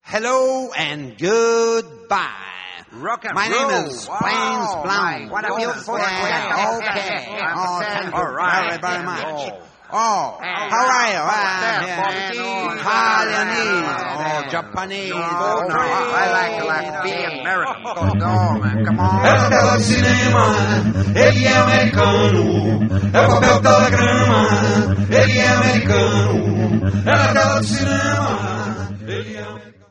Hello and goodbye. Rock and My roll. name is Plains Blount. What a beautiful Okay. Oh, thank you very much. Oh, how are you? Italianese. Oh, Japanese. No, I like to be American. Go man, come on. É o papel do cinema, ele é americano. É o papel do telegrama, ele é americano. É na tela do cinema, ele é americano.